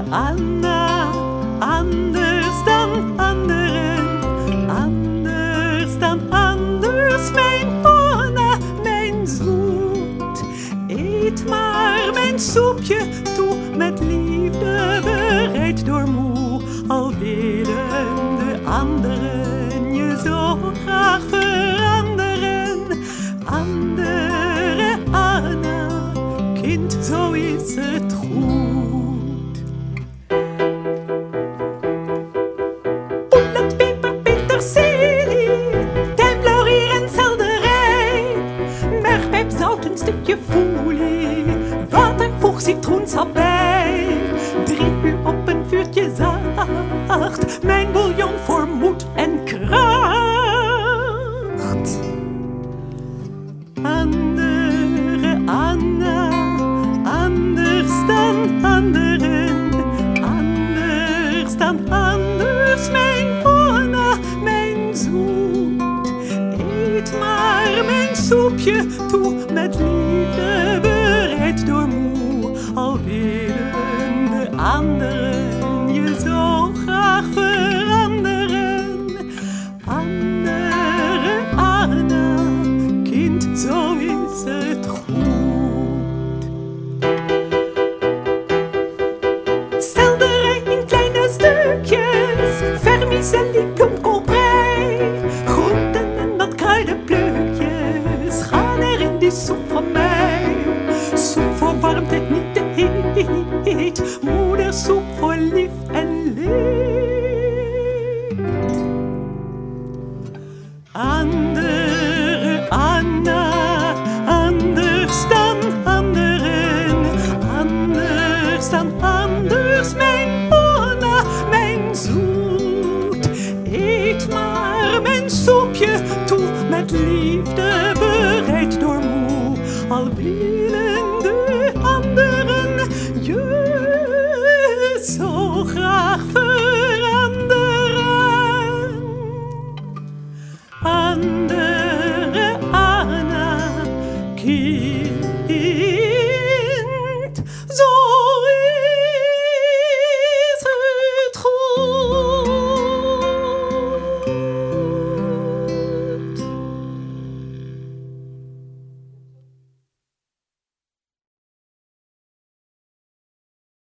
Anna, anders dan anderen, anders dan anders, mijn Anna, mijn zoet. Eet maar mijn soepje toe, met liefde bereid door moe, al willen de anderen je zo graag veranderen. Andere Anna, kind, zo is het goed. Poelet, peper, peterselie, tijm, laurier en selderij, mergpijp, zout, een stukje foelie, water, voeg citroensap bij. 3 uur op een vuurtje zacht, mijn bouillon voor moed en kracht. Andere Anna, anders dan anderen, anders dan anders, mijn Anna, mijn zoet. Eet maar mijn soepje toe, met liefde bereid door moe, al willen de anderen je zo graag veranderen. Andere Anna, kind, zo is het goed. Selderij in kleine stukjes, vermicelli, bloemkoolbrei, groenten en wat kruidenplukjes gaan er in die soep van mij. Soep voor warmte, niet te heet, moedersoep voor lief en leed. Andere Anna, anders dan anderen, anders dan anders, mijn Anna, mijn zoet. Eet maar mijn soepje toe, met liefde bereid door moe, al